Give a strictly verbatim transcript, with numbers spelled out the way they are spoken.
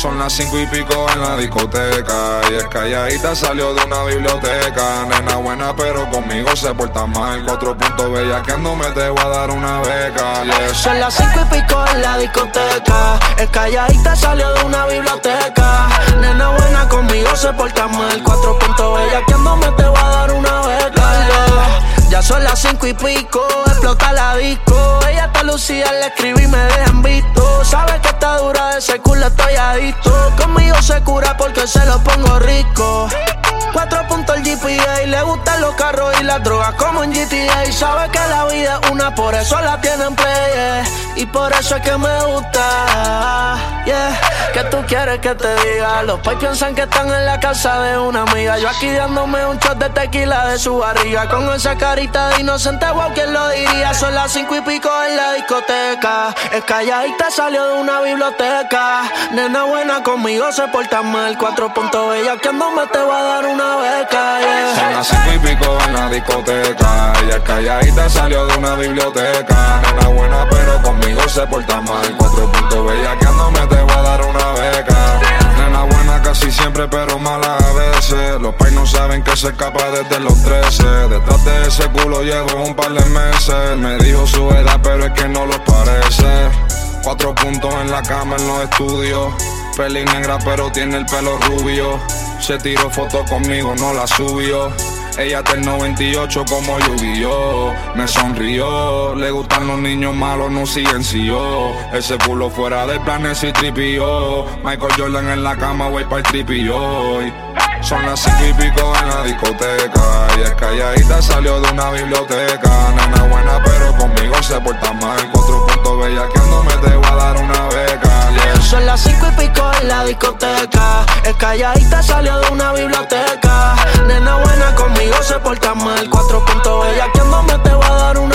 Son las cinco y pico en la discoteca. Y es calladita, salió de una biblioteca. Nena buena pero conmigo se porta mal. Cuatro puntos bellaqueándome te voy a dar una beca, yeah. Son las cinco y pico en la discoteca. Es calladita, salió de una biblioteca. Nena buena conmigo se porta mal. Cuatro puntos bellaqueándome te voy a dar una beca, yeah. Ya son las cinco y pico, explota la disco. Ella está lucida, le escribí y me dejan visto. Sabe que está dura, de ese culo estoy adicto. Conmigo se cura porque se lo pongo rico. Cuatro puntos el G P A, le gustan los carros y las drogas como en G T A. Sabe que la vida es una, por eso la tiene en play, yeah. Y por eso es que me gusta, yeah. ¿Qué tú quieres que te diga? Los pais piensan que están en la casa de una amiga. Yo aquí dándome un shot de tequila de su barriga. Con esa carita de inocente, wow, ¿quién lo diría? Son las cinco y pico en la discoteca. Es calladita, salió de una biblioteca. Nena buena conmigo se porta mal. Cuatro puntos bellaqueándome te voy a dar una beca, yeah. Son las cinco y pico en la discoteca. Ella es calladita, salió de una biblioteca. Nena buena pero conmigo se porta mal. Cuatro puntos bellaqueándome te voy a dar una beca. Nena buena casi siempre pero mala a veces. Los pais no saben que se escapa desde los trece. Detrás de ese culo llevo un par de meses. Me dijo su edad pero es que no lo parece. Cuatro puntos en la cama en los estudios. Peli negra pero tiene el pelo rubio. Se tiró fotos conmigo, no la subió. Ella es del noventa y ocho como Yu-Gi-Oh. Me sonrió, le gustan los niños malos, no siguen si yo. Ese culo fuera del plan y tripio. Michael Jordan en la cama, voy pa'l tripio. Son las cinco y pico en la discoteca. Y es calladita, salió de una biblioteca. Nena buena pero conmigo se porta mal. Cuatro puntos bellaqueándome te voy a dar una beca, yeah. Son las cinco y pico en la discoteca. Es calladita, salió de una biblioteca. Nena buena conmigo se porta mal. Cuatro puntos bellaqueándome te voy a dar una